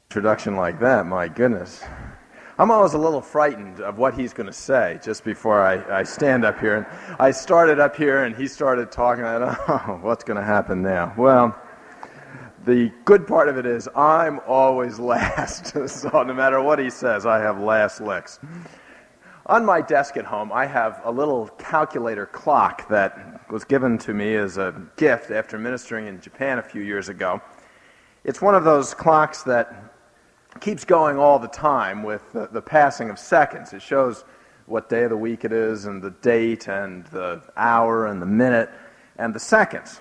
Introduction like that, my goodness. I'm always a little frightened of what he's going to say just before I stand up here. And I started up here and he started talking. I thought, oh, what's going to happen now? Well, the good part of it is I'm always last. So no matter what he says, I have last licks. On my desk at home, I have a little calculator clock that was given to me as a gift after ministering in Japan a few years ago. It's one of those clocks that keeps going all the time with the passing of seconds. It shows what day of the week it is and the date and the hour and the minute and the seconds.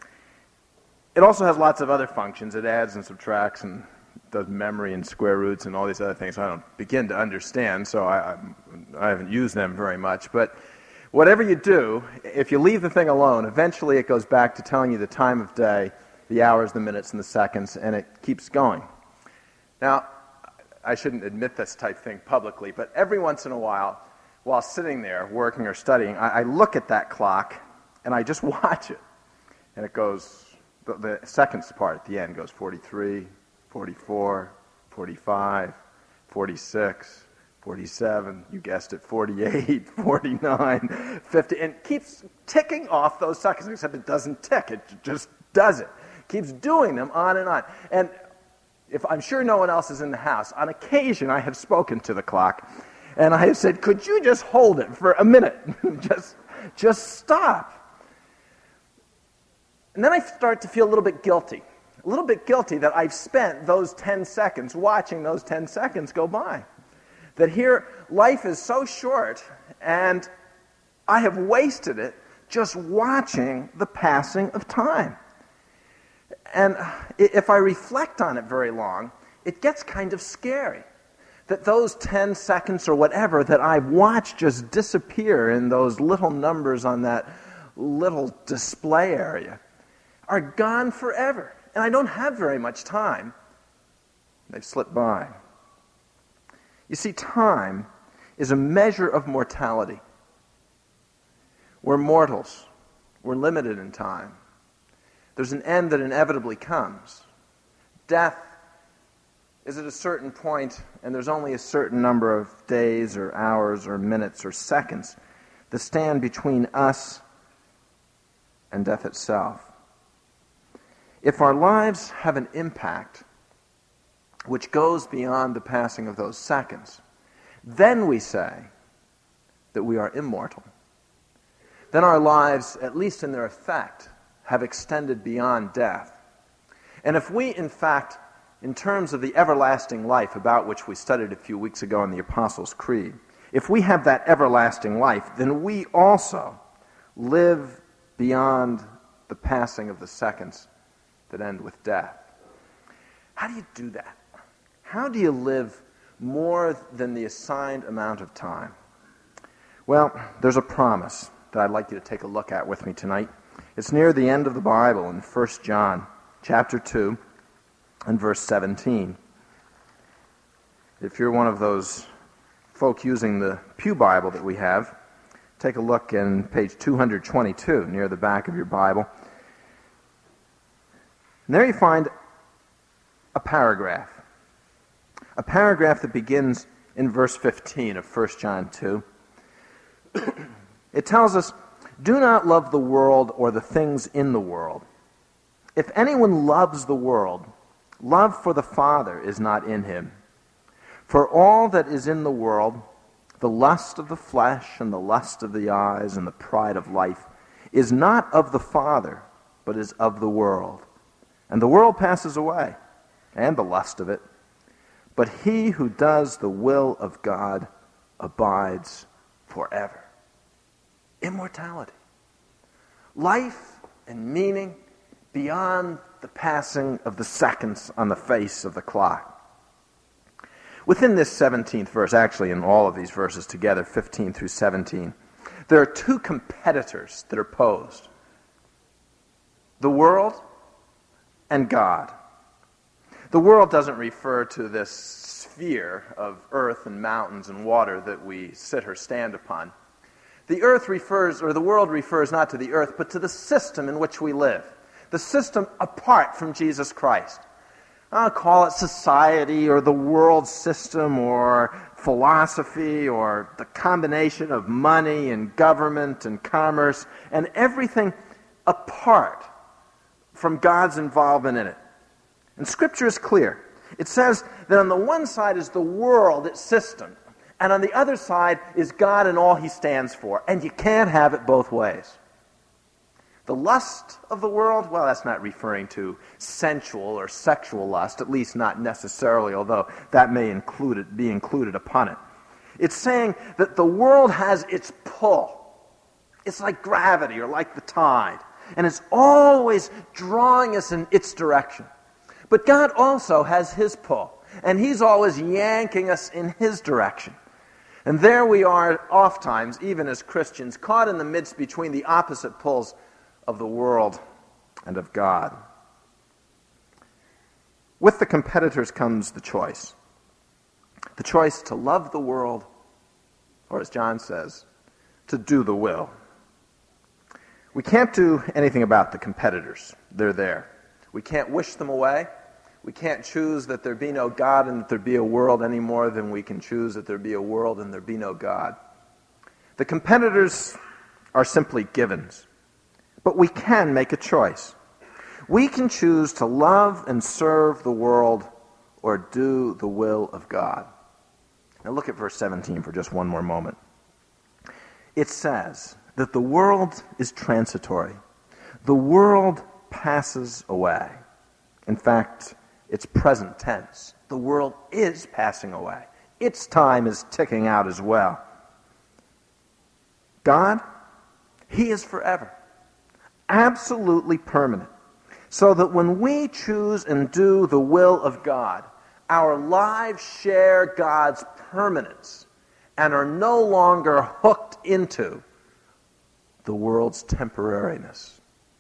It also has lots of other functions. It adds and subtracts and does memory and square roots and all these other things I don't begin to understand, so I haven't used them very much. But whatever you do, if you leave the thing alone, eventually it goes back to telling you the time of day, the hours, the minutes, and the seconds, and it keeps going. Now, I shouldn't admit this type thing publicly, but every once in a while sitting there working or studying, I look at that clock and I just watch it. And it goes, the seconds part at the end goes 43, 44, 45, 46, 47, you guessed it, 48, 49, 50, and it keeps ticking off those seconds, except it doesn't tick, it just does it. Keeps doing them on and on. And if I'm sure no one else is in the house, on occasion I have spoken to the clock, and I have said, could you just hold it for a minute? just stop. And then I start to feel a little bit guilty that I've spent those 10 seconds watching those 10 seconds go by. That here, life is so short, and I have wasted it just watching the passing of time. And if I reflect on it very long, it gets kind of scary. That those 10 seconds or whatever that I've watched just disappear in those little numbers on that little display area are gone forever. And I don't have very much time. They've slipped by. You see, time is a measure of mortality. We're mortals. We're limited in time. There's an end that inevitably comes. Death is at a certain point, and there's only a certain number of days or hours or minutes or seconds that stand between us and death itself. If our lives have an impact which goes beyond the passing of those seconds, then we say that we are immortal. Then our lives, at least in their effect, have extended beyond death. And if we, in fact, in terms of the everlasting life about which we studied a few weeks ago in the Apostles' Creed, if we have that everlasting life, then we also live beyond the passing of the seconds that end with death. How do you do that? How do you live more than the assigned amount of time? Well, there's a promise that I'd like you to take a look at with me tonight. It's near the end of the Bible in 1 John chapter 2 and verse 17. If you're one of those folk using the Pew Bible that we have, take a look in page 222 near the back of your Bible. And there you find a paragraph that begins in verse 15 of 1 John 2. It tells us, "Do not love the world or the things in the world. If anyone loves the world, love for the Father is not in him. For all that is in the world, the lust of the flesh and the lust of the eyes and the pride of life, is not of the Father, but is of the world. And the world passes away, and the lust of it. But he who does the will of God abides forever." Immortality. Life and meaning beyond the passing of the seconds on the face of the clock. Within this 17th verse, actually in all of these verses together, 15 through 17, there are two competitors that are posed. The world and God. The world doesn't refer to this sphere of earth and mountains and water that we sit or stand upon. The world refers not to the earth, but to the system in which we live. The system apart from Jesus Christ. call it society or the world system or philosophy or the combination of money and government and commerce and everything apart from God's involvement in it. And Scripture is clear. It says that on the one side is the world, its system, and on the other side is God and all He stands for. And you can't have it both ways. The lust of the world, well, that's not referring to sensual or sexual lust, at least not necessarily, although that may be included upon it. It's saying that the world has its pull. It's like gravity or like the tide, and it's always drawing us in its direction. But God also has His pull, and He's always yanking us in His direction. And there we are, oftentimes, even as Christians, caught in the midst between the opposite pulls of the world and of God. With the competitors comes the choice. The choice to love the world, or as John says, to do the will. We can't do anything about the competitors. They're there. We can't wish them away. We can't choose that there be no God and that there be a world any more than we can choose that there be a world and there be no God. The competitors are simply givens. But we can make a choice. We can choose to love and serve the world or do the will of God. Now look at verse 17 for just one more moment. It says that the world is transitory. The world passes away. In fact, it's present tense. The world is passing away. Its time is ticking out as well. God, He is forever. Absolutely permanent. So that when we choose and do the will of God, our lives share God's permanence and are no longer hooked into the world's temporariness.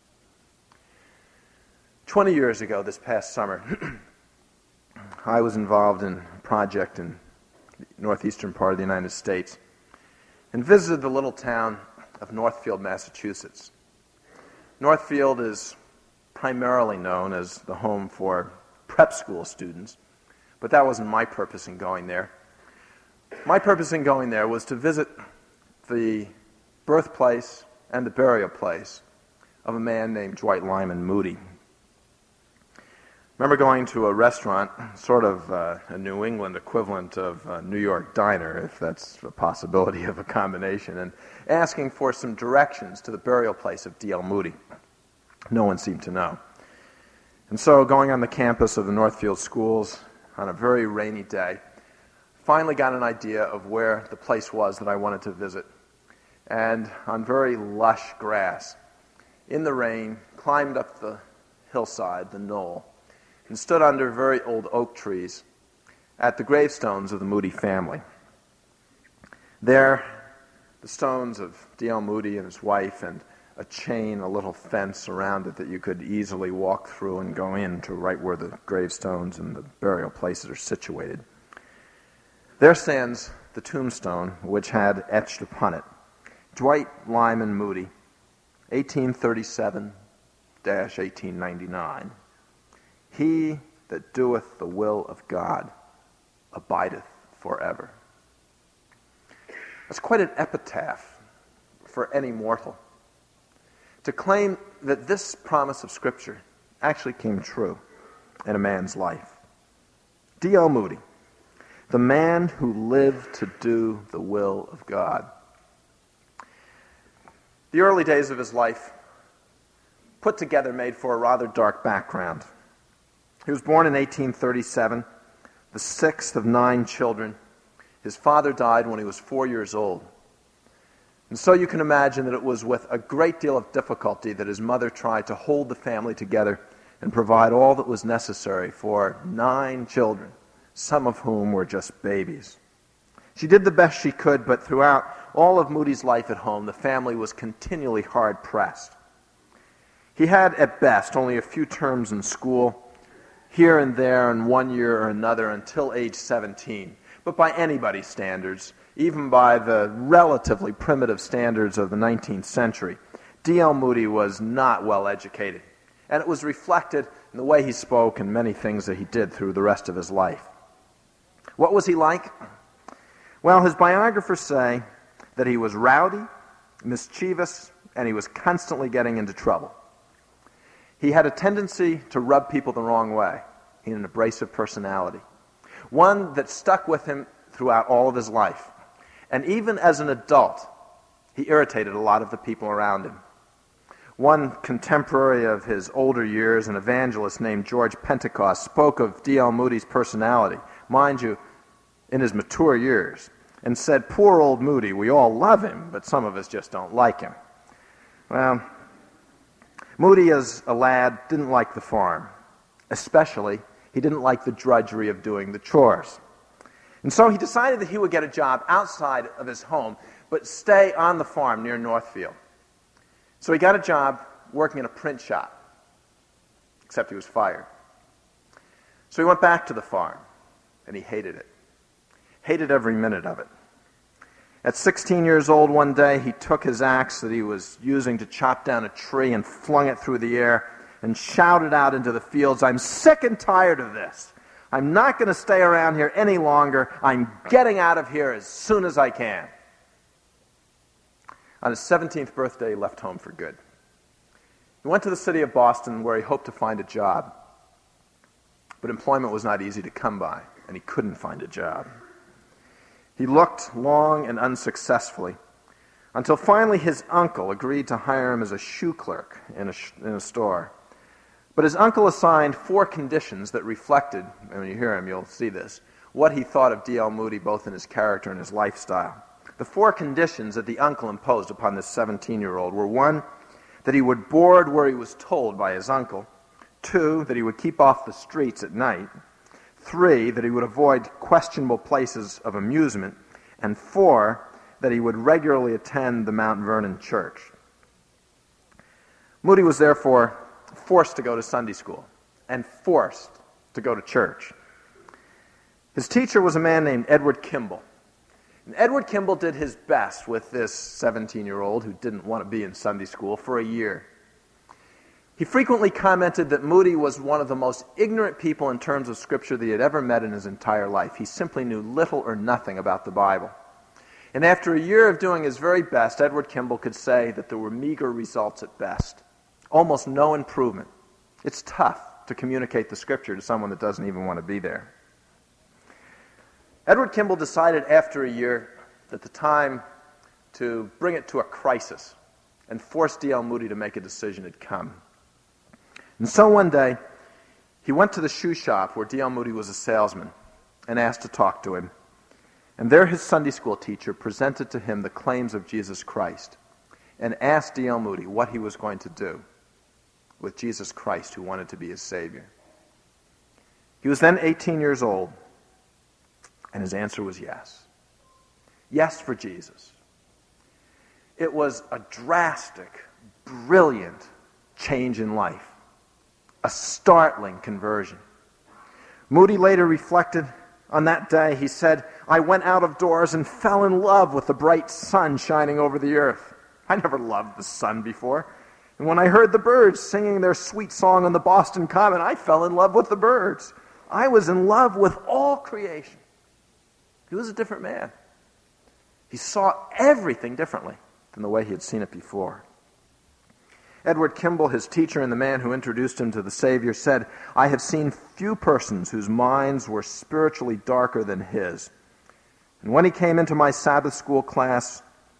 20 years ago, this past summer, I was involved in a project in the northeastern part of the United States and visited the little town of Northfield, Massachusetts. Northfield is primarily known as the home for prep school students, but that wasn't my purpose in going there. My purpose in going there was to visit the birthplace and the burial place of a man named Dwight Lyman Moody. I remember going to a restaurant, sort of a New England equivalent of a New York diner, if that's a possibility of a combination, and asking for some directions to the burial place of D.L. Moody. No one seemed to know. And so going on the campus of the Northfield schools on a very rainy day, finally got an idea of where the place was that I wanted to visit. And on very lush grass, in the rain, climbed up the hillside, the knoll, and stood under very old oak trees at the gravestones of the Moody family. There, the stones of D.L. Moody and his wife, and a chain, a little fence around it that you could easily walk through and go into right where the gravestones and the burial places are situated. There stands the tombstone which had etched upon it, Dwight Lyman Moody, 1837-1899. He that doeth the will of God abideth forever. That's quite an epitaph for any mortal, to claim that this promise of Scripture actually came true in a man's life. D.L. Moody, the man who lived to do the will of God. The early days of his life, put together, made for a rather dark background. He was born in 1837, the sixth of 9 children. His father died when he was 4 years old. And so you can imagine that it was with a great deal of difficulty that his mother tried to hold the family together and provide all that was necessary for 9 children, some of whom were just babies. She did the best she could, but throughout all of Moody's life at home, the family was continually hard-pressed. He had, at best, only a few terms in school, here and there in one year or another until age 17. But by anybody's standards, even by the relatively primitive standards of the 19th century, D.L. Moody was not well educated. And it was reflected and the way he spoke and many things that he did through the rest of his life. What was he like? Well, his biographers say that he was rowdy, mischievous, and he was constantly getting into trouble. He had a tendency to rub people the wrong way. He had an abrasive personality, one that stuck with him throughout all of his life. And even as an adult, he irritated a lot of the people around him. One contemporary of his older years, an evangelist named George Pentecost, spoke of D.L. Moody's personality, mind you, in his mature years, and said, "Poor old Moody, we all love him, but some of us just don't like him." Well, Moody as a lad didn't like the farm. Especially, he didn't like the drudgery of doing the chores. And so he decided that he would get a job outside of his home, but stay on the farm near Northfield. So he got a job working in a print shop, except he was fired. So he went back to the farm, and he hated it. Hated every minute of it. At 16 years old one day, he took his axe that he was using to chop down a tree and flung it through the air and shouted out into the fields, "I'm sick and tired of this. I'm not going to stay around here any longer. I'm getting out of here as soon as I can." On his 17th birthday, he left home for good. He went to the city of Boston where he hoped to find a job. But employment was not easy to come by, and he couldn't find a job. He looked long and unsuccessfully until finally his uncle agreed to hire him as a shoe clerk in a store. But his uncle assigned 4 conditions that reflected, and when you hear him you'll see this, what he thought of D.L. Moody both in his character and his lifestyle. The 4 conditions that the uncle imposed upon this 17-year-old were: 1, that he would board where he was told by his uncle; 2, that he would keep off the streets at night; 3, that he would avoid questionable places of amusement; and 4, that he would regularly attend the Mount Vernon church. Moody was therefore forced to go to Sunday school and forced to go to church. His teacher was a man named Edward Kimball. And Edward Kimball did his best with this 17-year-old who didn't want to be in Sunday school for a year. He frequently commented that Moody was one of the most ignorant people in terms of Scripture that he had ever met in his entire life. He simply knew little or nothing about the Bible. And after a year of doing his very best, Edward Kimball could say that there were meager results at best, almost no improvement. It's tough to communicate the Scripture to someone that doesn't even want to be there. Edward Kimball decided after a year that the time to bring it to a crisis and force D.L. Moody to make a decision had come. And so one day, he went to the shoe shop where D.L. Moody was a salesman and asked to talk to him. And there his Sunday school teacher presented to him the claims of Jesus Christ and asked D.L. Moody what he was going to do with Jesus Christ, who wanted to be his Savior. He was then 18 years old, and his answer was yes. Yes for Jesus. It was a drastic, brilliant change in life. A startling conversion. Moody later reflected on that day. He said, "I went out of doors and fell in love with the bright sun shining over the earth. I never loved the sun before. And when I heard the birds singing their sweet song on the Boston Common, I fell in love with the birds. I was in love with all creation." He was a different man. He saw everything differently than the way he had seen it before. Edward Kimball, his teacher and the man who introduced him to the Savior, said, "I have seen few persons whose minds were spiritually darker than his. And when he came into my Sabbath school class,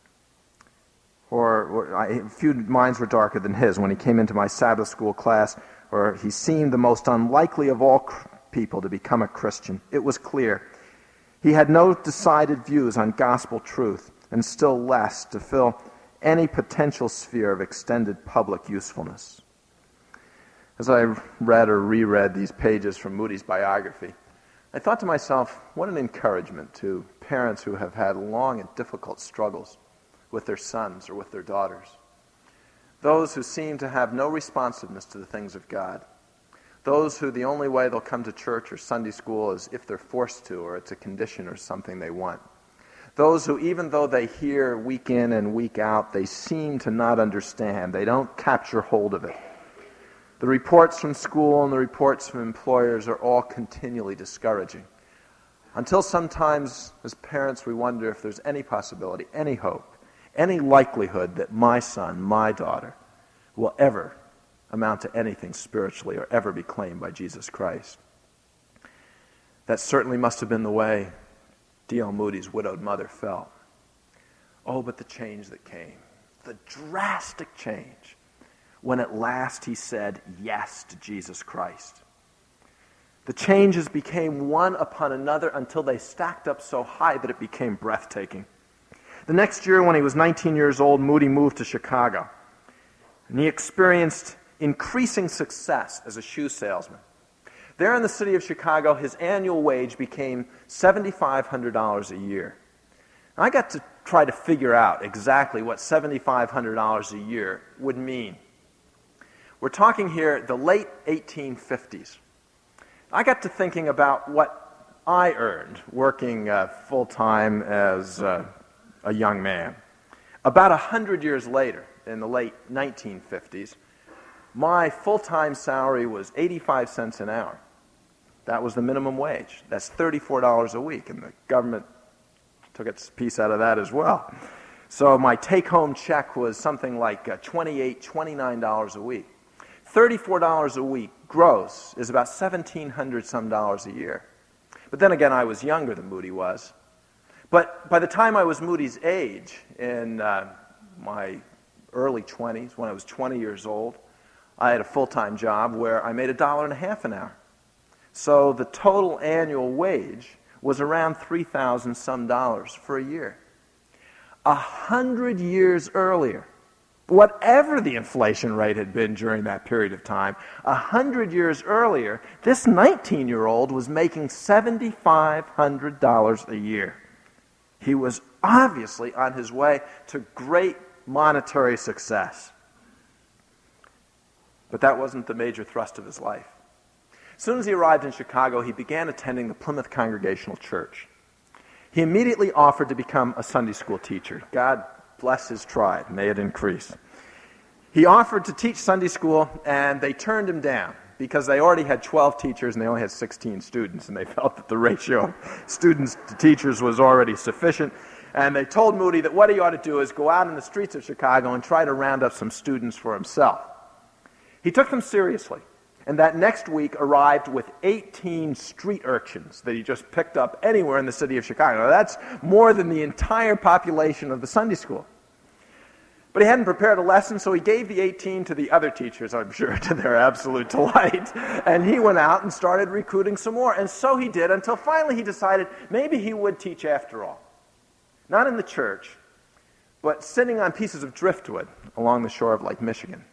few minds were darker than his. When he came into my Sabbath school class, or he seemed the most unlikely of all people to become a Christian. It was clear. He had no decided views on gospel truth, and still less to fill any potential sphere of extended public usefulness." As I read or reread these pages from Moody's biography, I thought to myself, what an encouragement to parents who have had long and difficult struggles with their sons or with their daughters. Those who seem to have no responsiveness to the things of God. Those who the only way they'll come to church or Sunday school is if they're forced to, or it's a condition or something they want. Those who, even though they hear week in and week out, they seem to not understand. They don't capture hold of it. The reports from school and the reports from employers are all continually discouraging. Until sometimes, as parents, we wonder if there's any possibility, any hope, any likelihood that my son, my daughter, will ever amount to anything spiritually or ever be claimed by Jesus Christ. That certainly must have been the way D.L. Moody's widowed mother felt. Oh, but the change that came, the drastic change, when at last he said yes to Jesus Christ. The changes became one upon another until they stacked up so high that it became breathtaking. The next year, when he was 19 years old, Moody moved to Chicago, and he experienced increasing success as a shoe salesman. There in the city of Chicago, his annual wage became $7,500 a year. I got to try to figure out exactly what $7,500 a year would mean. We're talking here the late 1850s. I got to thinking about what I earned working full-time as a young man. About 100 years later, in the late 1950s, my full-time salary was 85 cents an hour. That was the minimum wage. That's $34 a week, and the government took its piece out of that as well. So my take-home check was something like $28, $29 a week. $34 a week gross is about $1,700 some dollars a year. But then again, I was younger than Moody was. But by the time I was Moody's age, in my early 20s, when I was 20 years old, I had a full-time job where I made $1.50 an hour. So the total annual wage was around $3,000 some dollars for a year. 100 years earlier, whatever the inflation rate had been during that period of time, 100 years earlier, this 19-year-old was making $7,500 a year. He was obviously on his way to great monetary success. But that wasn't the major thrust of his life. As soon as he arrived in Chicago, he began attending the Plymouth Congregational Church. He immediately offered to become a Sunday school teacher. God bless his tribe. May it increase. He offered to teach Sunday school, and they turned him down because they already had 12 teachers and they only had 16 students, and they felt that the ratio of students to teachers was already sufficient. And they told Moody that what he ought to do is go out in the streets of Chicago and try to round up some students for himself. He took them seriously, and that next week arrived with 18 street urchins that he just picked up anywhere in the city of Chicago. Now, that's more than the entire population of the Sunday school. But he hadn't prepared a lesson, so he gave the 18 to the other teachers, I'm sure, to their absolute delight. And he went out and started recruiting some more. And so he did, until finally he decided maybe he would teach after all. Not in the church, but sitting on pieces of driftwood along the shore of Lake Michigan.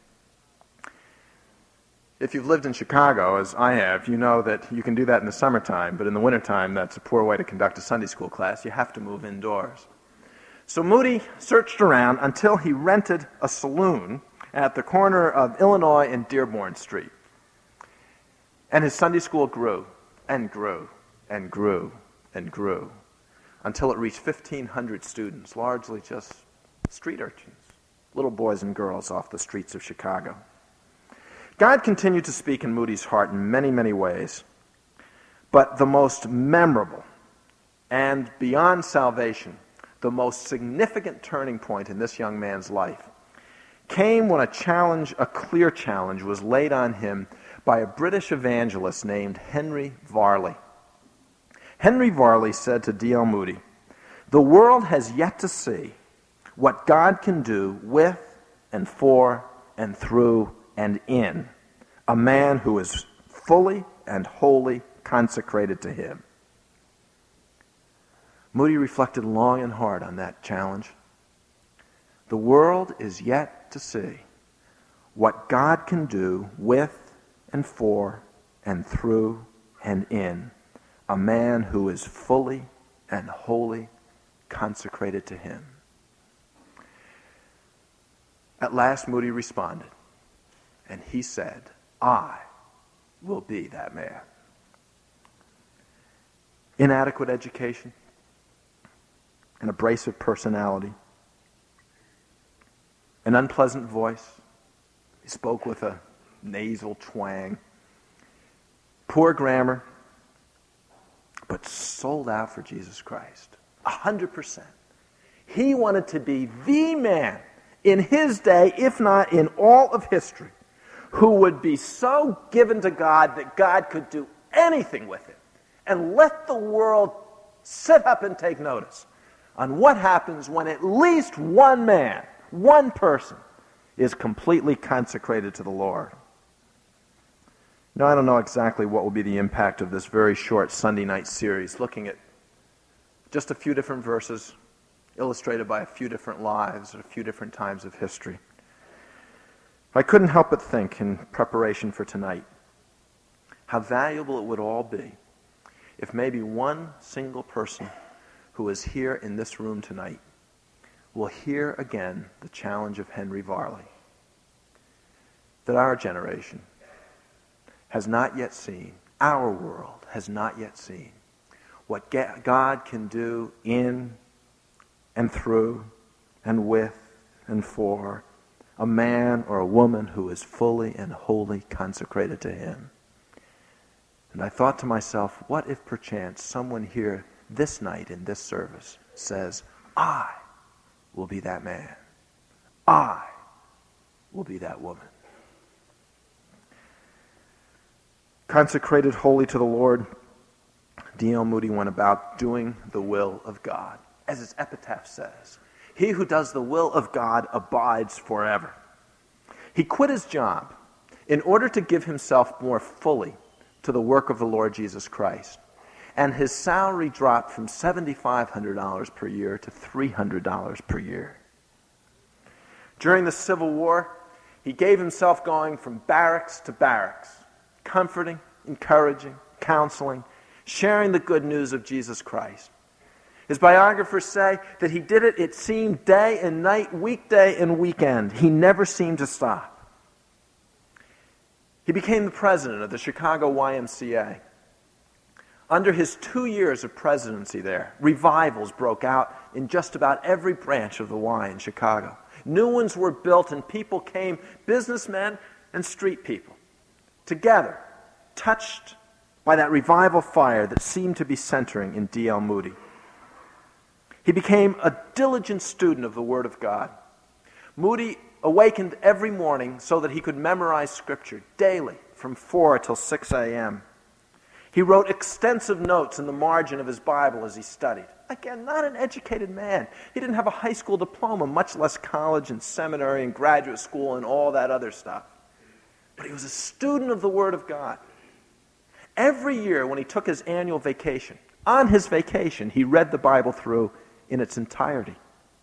If you've lived in Chicago, as I have, you know that you can do that in the summertime, but in the wintertime, that's a poor way to conduct a Sunday school class. You have to move indoors. So Moody searched around until he rented a saloon at the corner of Illinois and Dearborn Street. And his Sunday school grew and grew and grew and grew until it reached 1,500 students, largely just street urchins, little boys and girls off the streets of Chicago. God continued to speak in Moody's heart in many, many ways, but the most memorable and beyond salvation, the most significant turning point in this young man's life came when a clear challenge was laid on him by a British evangelist named Henry Varley. Henry Varley said to D.L. Moody, "The world has yet to see what God can do with and for and through and in a man who is fully and wholly consecrated to him." Moody reflected long and hard on that challenge. The world is yet to see what God can do with and for and through and in a man who is fully and wholly consecrated to him. At last, Moody responded, and he said, "I will be that man." Inadequate education, an abrasive personality, an unpleasant voice. He spoke with a nasal twang. Poor grammar, but sold out for Jesus Christ. 100%. He wanted to be the man in his day, if not in all of history, who would be so given to God that God could do anything with it, and let the world sit up and take notice on what happens when at least one man, one person, is completely consecrated to the Lord. Now, I don't know exactly what will be the impact of this very short Sunday night series, looking at just a few different verses illustrated by a few different lives at a few different times of history. I couldn't help but think, in preparation for tonight, how valuable it would all be if maybe one single person who is here in this room tonight will hear again the challenge of Henry Varley, that our generation has not yet seen, our world has not yet seen, what God can do in and through and with and for a man or a woman who is fully and wholly consecrated to him. And I thought to myself, what if perchance someone here this night in this service says, I will be that man. I will be that woman. Consecrated wholly to the Lord, D.L. Moody went about doing the will of God. As his epitaph says, he who does the will of God abides forever. He quit his job in order to give himself more fully to the work of the Lord Jesus Christ. And his salary dropped from $7,500 per year to $300 per year. During the Civil War, he gave himself going from barracks to barracks, comforting, encouraging, counseling, sharing the good news of Jesus Christ. His biographers say that he did it, it seemed, day and night, weekday and weekend. He never seemed to stop. He became the president of the Chicago YMCA. Under his 2 years of presidency there, revivals broke out in just about every branch of the Y in Chicago. New ones were built and people came, businessmen and street people, together, touched by that revival fire that seemed to be centering in D.L. Moody. He became a diligent student of the Word of God. Moody awakened every morning so that he could memorize Scripture daily from 4 till 6 a.m. He wrote extensive notes in the margin of his Bible as he studied. Again, not an educated man. He didn't have a high school diploma, much less college and seminary and graduate school and all that other stuff. But he was a student of the Word of God. Every year when he took his annual vacation, on his vacation, he read the Bible through in its entirety.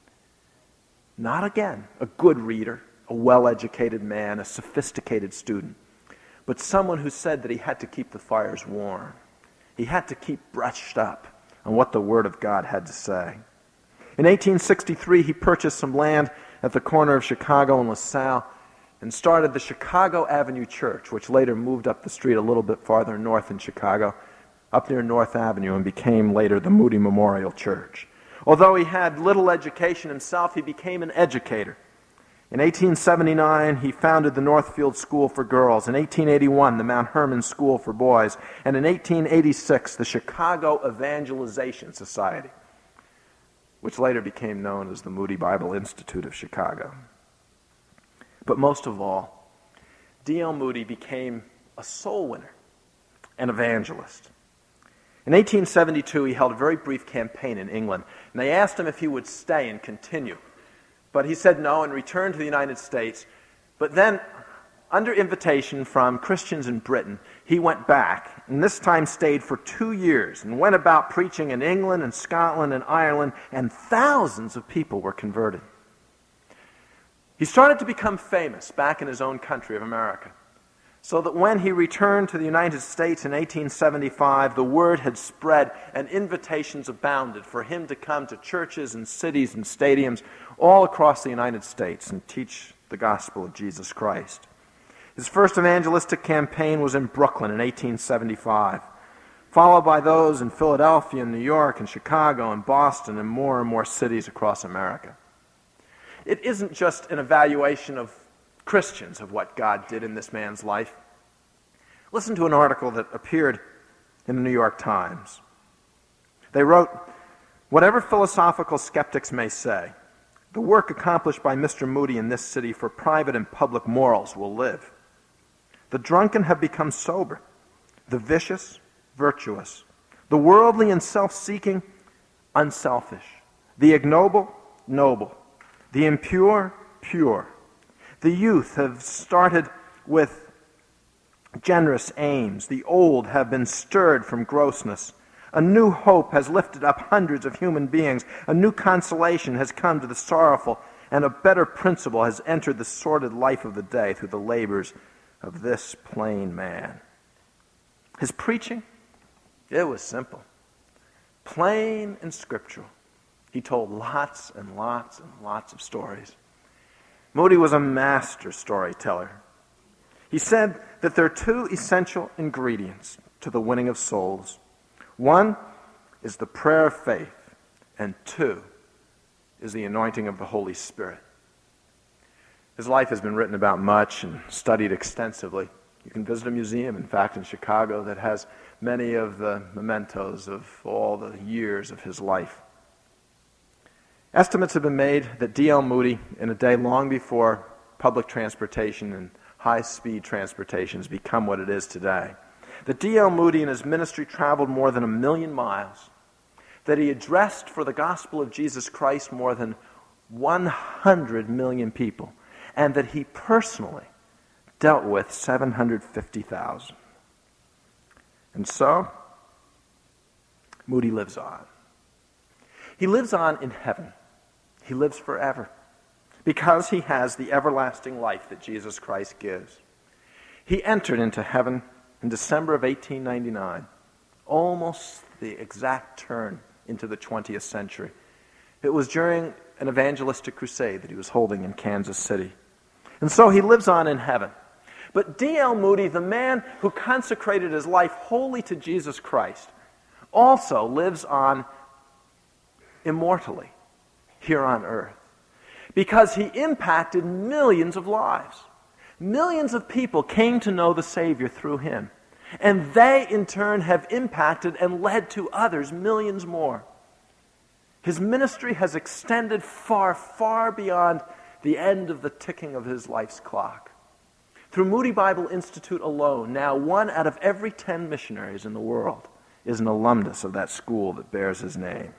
Not again a good reader, a well-educated man, a sophisticated student, but someone who said that he had to keep the fires warm. He had to keep brushed up on what the Word of God had to say. In 1863, he purchased some land at the corner of Chicago and LaSalle and started the Chicago Avenue Church, which later moved up the street a little bit farther north in Chicago, up near North Avenue, and became later the Moody Memorial Church. Although he had little education himself, he became an educator. In 1879, he founded the Northfield School for Girls. In 1881, the Mount Hermon School for Boys. And in 1886, the Chicago Evangelization Society, which later became known as the Moody Bible Institute of Chicago. But most of all, D.L. Moody became a soul winner, an evangelist. In 1872, he held a very brief campaign in England, and they asked him if he would stay and continue. But he said no and returned to the United States. But then, under invitation from Christians in Britain, he went back, and this time stayed for 2 years, and went about preaching in England and Scotland and Ireland, and thousands of people were converted. He started to become famous back in his own country of America, so that when he returned to the United States in 1875, the word had spread and invitations abounded for him to come to churches and cities and stadiums all across the United States and teach the gospel of Jesus Christ. His first evangelistic campaign was in Brooklyn in 1875, followed by those in Philadelphia and New York and Chicago and Boston and more cities across America. It isn't just an evaluation of Christians of what God did in this man's life. Listen to an article that appeared in the New York Times. They wrote, "Whatever philosophical skeptics may say, the work accomplished by Mr. Moody in this city for private and public morals will live. The drunken have become sober, the vicious, virtuous, the worldly and self-seeking, unselfish, the ignoble, noble, the impure, pure. The youth have started with generous aims. The old have been stirred from grossness. A new hope has lifted up hundreds of human beings. A new consolation has come to the sorrowful, and a better principle has entered the sordid life of the day through the labors of this plain man." His preaching, it was simple, plain and scriptural. He told lots and lots and lots of stories. Moody was a master storyteller. He said that there are two essential ingredients to the winning of souls. One is the prayer of faith, and two is the anointing of the Holy Spirit. His life has been written about much and studied extensively. You can visit a museum, in fact, in Chicago that has many of the mementos of all the years of his life. Estimates have been made that D.L. Moody, in a day long before public transportation and high-speed transportation has become what it is today, that D.L. Moody and his ministry traveled more than 1 million miles, that he addressed for the gospel of Jesus Christ more than 100 million people, and that he personally dealt with 750,000. And so, Moody lives on. He lives on in heaven. He lives forever because he has the everlasting life that Jesus Christ gives. He entered into heaven in December of 1899, almost the exact turn into the 20th century. It was during an evangelistic crusade that he was holding in Kansas City. And so he lives on in heaven. But D.L. Moody, the man who consecrated his life wholly to Jesus Christ, also lives on immortally here on earth because he impacted millions of lives. Millions of people came to know the Savior through him, and they in turn have impacted and led to others, millions more. His ministry has extended far, far beyond the end of the ticking of his life's clock. Through Moody Bible Institute alone, now 1 out of every 10 missionaries in the world is an alumnus of that school that bears his name.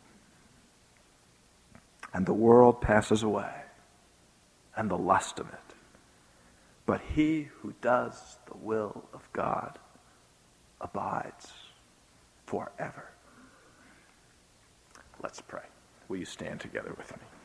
And the world passes away, and the lust of it. But he who does the will of God abides forever. Let's pray. Will you stand together with me?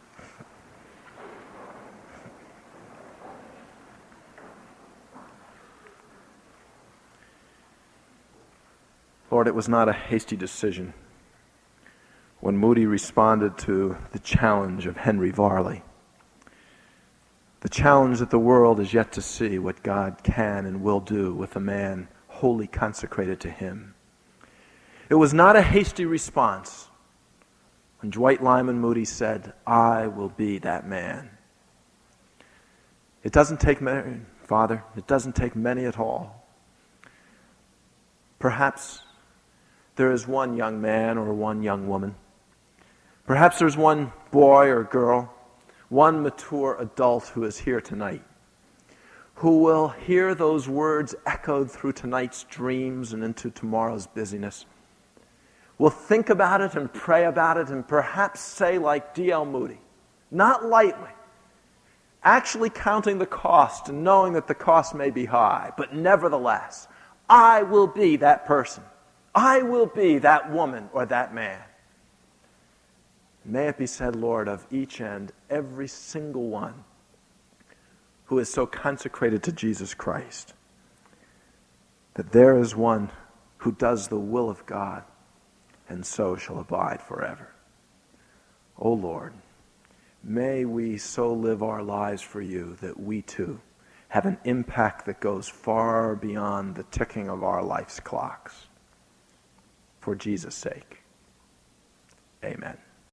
Lord, it was not a hasty decision when Moody responded to the challenge of Henry Varley. The challenge that the world is yet to see what God can and will do with a man wholly consecrated to him. It was not a hasty response when Dwight Lyman Moody said, "I will be that man." It doesn't take many, Father. It doesn't take many at all. Perhaps there is one young man or one young woman. Perhaps there's one boy or girl, one mature adult who is here tonight, who will hear those words echoed through tonight's dreams and into tomorrow's busyness, will think about it and pray about it and perhaps say like D.L. Moody, not lightly, actually counting the cost and knowing that the cost may be high, but nevertheless, I will be that person. I will be that woman or that man. May it be said, Lord, of each and every single one who is so consecrated to Jesus Christ, that there is one who does the will of God, and so shall abide forever. O Lord, may we so live our lives for you that we too have an impact that goes far beyond the ticking of our life's clocks. For Jesus' sake, amen.